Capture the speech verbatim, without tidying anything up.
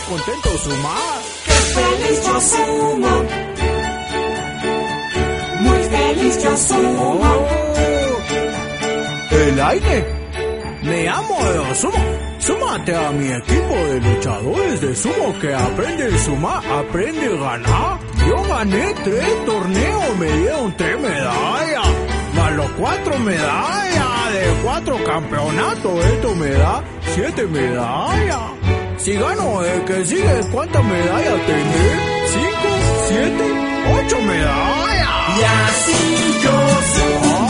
contento sumar. ¡Qué feliz yo sumo! Muy feliz yo sumo. Oh, el aire. Me amo de sumo. Súmate a mi equipo de luchadores de sumo que aprende a sumar, aprende a ganar. Yo gané tres torneos, me dieron tres medallas. Más los cuatro medallas de cuatro campeonatos, esto me da siete medallas. Si gano el que sigue, ¿cuántas medallas tendré? Cinco, siete, ocho medallas. Y así yo sumo.